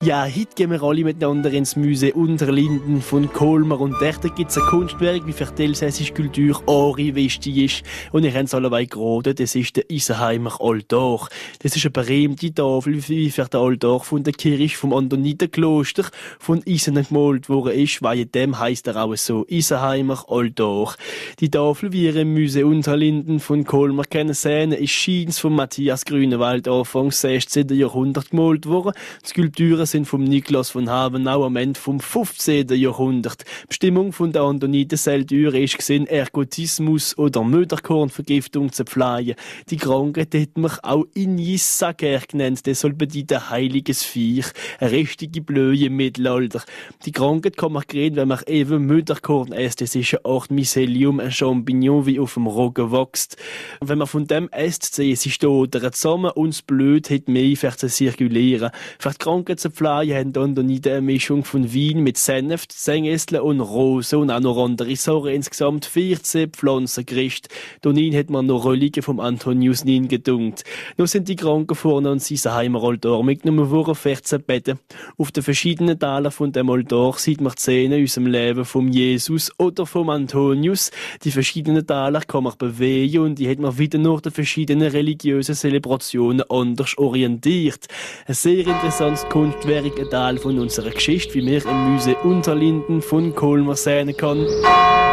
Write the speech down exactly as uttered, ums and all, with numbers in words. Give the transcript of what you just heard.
Ja, heute gehen wir alle miteinander ins Museum Unterlinden von Colmar und dort gibt es ein Kunstwerk, wie für die elsässische Kultur Ori wichtig ist. Und ich habe es alle geraten, das ist der Isenheimer Altar. Das ist eine berühmte Tafel, wie für den Altar von der Kirche vom Antonitenkloster von Eisen gemalt worden ist, weil dem heisst er auch so, Isenheimer Altar. Die Tafel, wie ihr im Museum Unterlinden von Colmar kennen sehen, ist scheins von Matthias Grünewald Anfang sechzehnten Jahrhundert gemalt worden. Die Skulpturen sind vom Niklas von Habenau am Ende vom fünfzehnten Jahrhundert. Die Bestimmung von der Antonitenseiltüre ist gesehen, Ergotismus oder Möderkornvergiftung zu pflegen. Die Krankheit hat man auch Injissager genannt. Das soll bedeuten heiliges Viech. Eine richtige Blöhe im Mittelalter. Die Krankheit kann man kriegen, wenn man eben Möderkorn isst. Das ist eine Art Mycelium, ein Champignon, wie auf dem Roggen wächst. Und wenn man von dem isst, sehen sie steht zusammen und das Blut hat mehr für zu zirkulieren. Für die Krankheit zu pflegen haben dann nicht eine Mischung von Wein mit Senf, Sengestle und Rose und auch noch andere Sorten. Insgesamt vierzehn Pflanzengerichte. Donin hat man noch Reliquien vom Antonius Nin gedunkt. Nun sind die Kranken vorne an seinem Heimaltar mitgenommen worden, vierzehn Betten. Auf den verschiedenen Teilen von dem Altar sieht man Szenen aus dem Leben vom Jesus oder vom Antonius. Die verschiedenen Teile kann man bewegen und die hat man wieder nach den verschiedenen religiösen Zelebrationen anders orientiert. Ein sehr interessantes Kunstwerk, ein Teil von unserer Geschichte, wie wir im Museum Unterlinden von Colmar sehen kann.